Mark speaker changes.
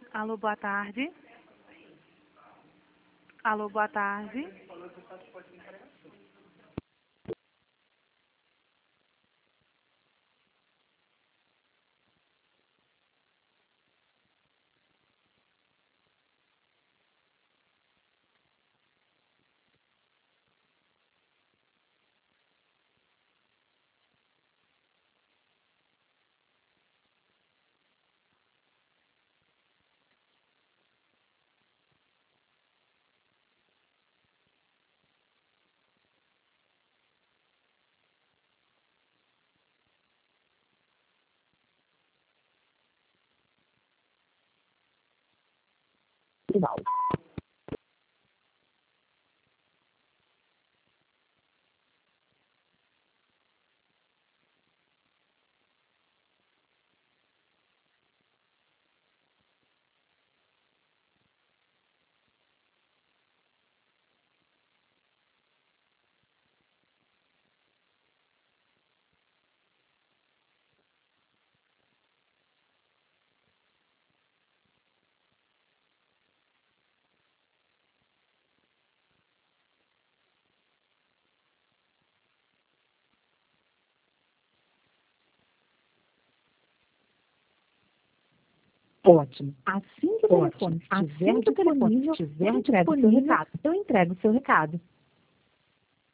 Speaker 1: Alô, boa tarde. Alô, boa tarde.
Speaker 2: Final. Ótimo. Assim que o telefone estiver disponível, eu entrego o seu recado.